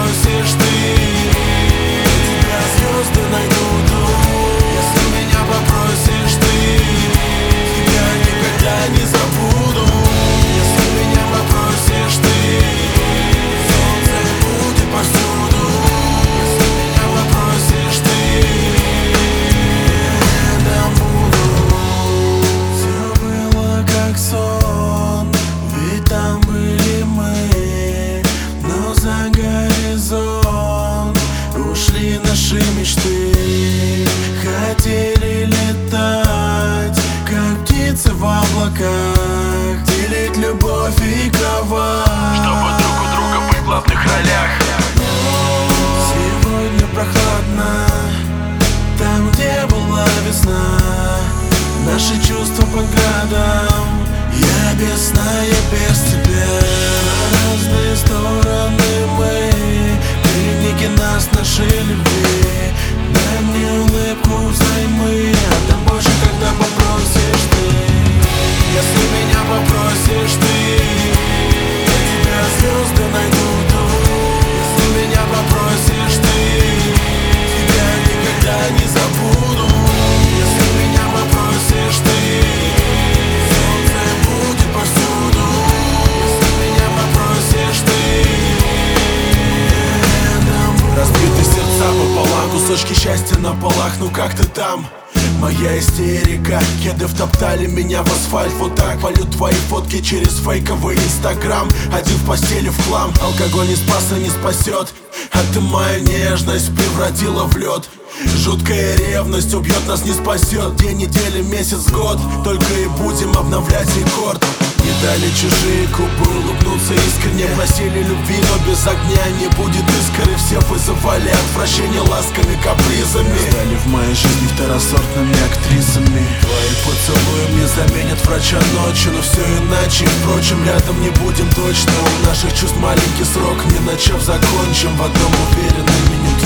попросишь ты, тебя звезды найдут. Если меня попросишь ты, тебя никогда не забуду. Если меня попросишь ты, солнце будет повсюду. Если меня попросишь ты, я буду. Все было как сон, ведь там были мы, но за горизонт ушли наши мечты. Хотели летать, как птицы в облаках, делить любовь и кровать, чтобы друг у друга быть в главных ролях. Сегодня прохладно, там, где была весна. Наши чувства под градом, я без сна, я без тебя. Разные стороны мы, дневники нас, наши любви. Дай мне улыбку взаймы, отдам больше, когда попросишь ты. Если меня попросишь ты, тебя звезды найдут. Если меня попросишь ты, тебя никогда не забуду. Если меня попросишь ты, солнце будет повсюду. Если меня попросишь ты, разбиты сердца пополам, кусочки счастья на полах, ну как ты там? Моя истерика, кеды втоптали меня в асфальт. Вот так полю твои фотки через фейковый инстаграм. Один в постели в хлам, алкоголь не спас и не спасет, а ты мою нежность превратила в лед. Жуткая ревность убьет, нас не спасет. День, недели, месяц, год, только и будем обновлять рекорд. Не дали чужие губы улыбнуться искренне, просили любви, но без огня не будет искры. Все вызывали отвращение ласками, капризами, стали в моей жизни второсортными актрисами. Твои поцелуи мне заменят врача ночью, но все иначе. Впрочем, рядом не будем точно. У наших чувств маленький срок, не начав закончим. В одном уверены, минимум